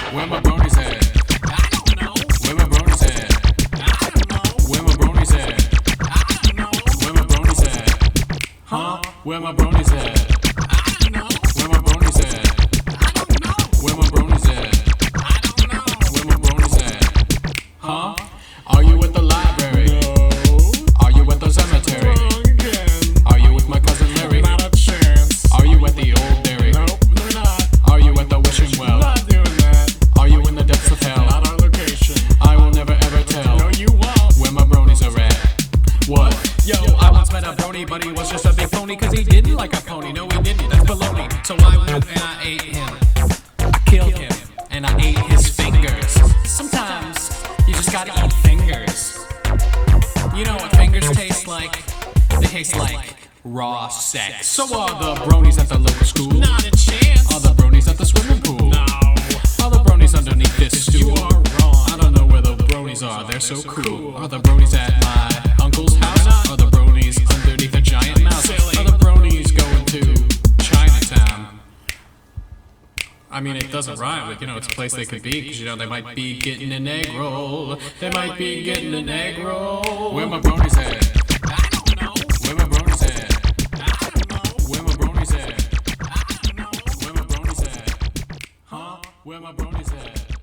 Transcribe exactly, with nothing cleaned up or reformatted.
Where my bronies at? I don't know. Where my bronies at? I don't know. Where my bronies at? I don't know. Where my bronies at? Huh? Where my bronies at? I don't know. Where my bronies at? I don't know. Where my bronies at? I don't know. Where my bronies at? Huh? Are you at the library? No. Are you at the cemetery? Wrong again. Are you with my cousin Larry? Not a chance. Are you at the old dairy? Nope, we're not. Are you at the wishing well? Not doing that. Are you in the depths of hell? Not our location. I will never ever tell No, you won't. where my bronies are at. What? Yo, I once met a brony, but he was just a big phony, cause he didn't like a pony. No, he didn't. That's baloney. So I went and I ate him. I killed him, and I ate his fingers. Sometimes you just gotta eat fingers. You know what fingers taste like? They taste like raw sex. So are the bronies at the local school? Not a chance. Are the bronies at the swimming pool? No. Are the bronies underneath this stool? You are wrong. I don't know where the bronies are, they're so cool. Are the bronies at my uncle's house? Are the bronies underneath a giant mouse? Silly. Are the bronies going to Chinatown? I mean, it doesn't rhyme, but you know, it's a place they could be, because you know, they might be getting an egg roll. They might be getting an egg roll. Where my bronies at? I don't know. Where my bronies at? I don't know. Where my bronies at? I don't know. Where my bronies at? Huh? Where my bronies at?